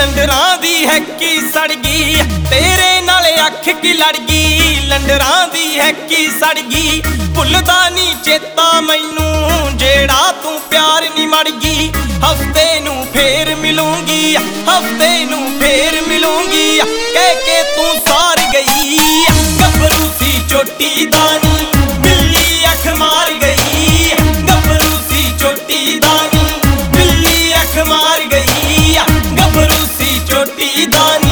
लंडरां दी है की सड़ गई तेरे नाल अख की लड़ गई। लंडरां दी है की सड़ गई भुलदा नी चेता मैनू जेड़ा तू प्यार नी मड़ गई। हफ्ते नू फेर मिलूंगी हफ्ते नू फेर मिलूंगी कह के तू सार गई। गभरू सी चोटी दानी बिल्ली अख मार गई। गभरू सी चोटी दानी बिल्ली अख मार गई। गभरू सी चोटी दानी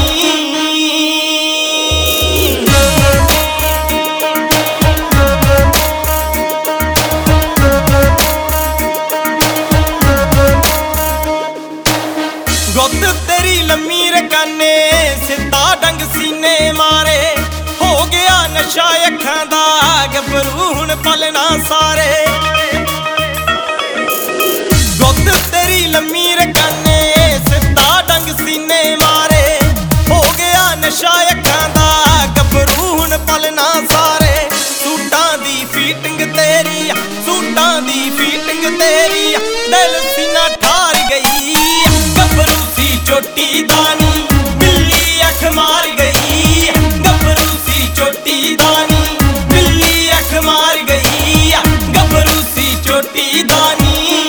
गुत तेरी लम्मी रकाने सिद्धा डंग सीने मारे हो गया नशा अखां दा गभरू हुण पलना सारे। गुत तेरी लम्मी रकाने सिद्धा डंग सीने मारे हो गया नशा अखां दा गभरू हुण पलना सारे। सूटां दी फीटिंग तेरी सूटां दी फीटिंग तेरी दिल सीना ठार गई। गभरू सी चोटी दानी बिल्ली अख मार गई। गभरू सी चोटी दानी बिल्ली अख मार गई। गभरू सी चोटी दानी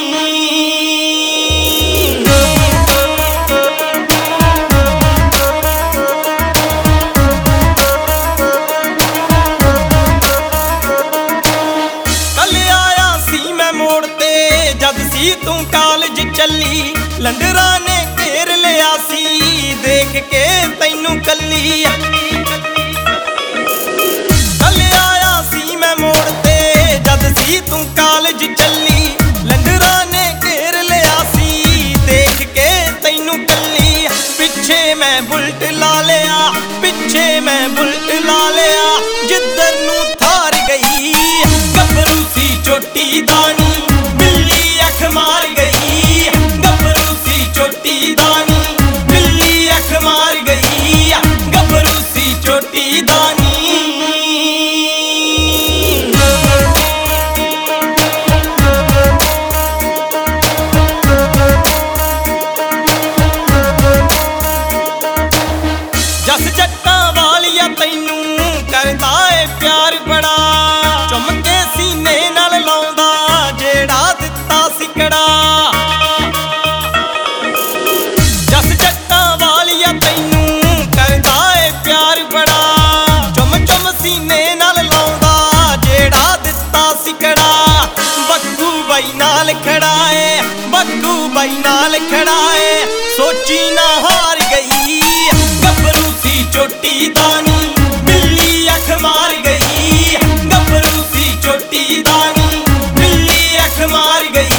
कल आया सी मैं मोड़ ते जद सी तू कॉलेज चली। लंडरा ने घेर लिया सी देख के तैनू कली। कल आया सी मैं मोड़ ते जद सी तू कॉलेज चली। लंडरा ने घेर लिया सी देख के तैनू कली। पिछे मैं बुलट ला लिया पिछे मैं बुलट ला लिया जिधर नू थार गई। गभरू सी चोटी दानी बिल्ली अख मार गई। गभरू सी चोटी दानी बिल्ली अख मार गई। गभरू सी चोटी दानी जस जट्टां वालिया तैनू करदा ए प्यार बड़ा चुम के सीने नाल लाउंदा जेड़ा दित्ता सिकड़ा। जस जट्टां वालिया तैनू करदा ए प्यार बड़ा चुम चुम सीने नाल लाउंदा जेड़ा दित्ता सिकड़ा। बक्कू बाई नाल खड़ा है बक्कू बाई नाल खड़ा है सोची ना हार गई। गभरू सी चोटी दानी बिल्ली अख मार गई। गभरू सी चोटी दानी बिल्ली अख मार गई।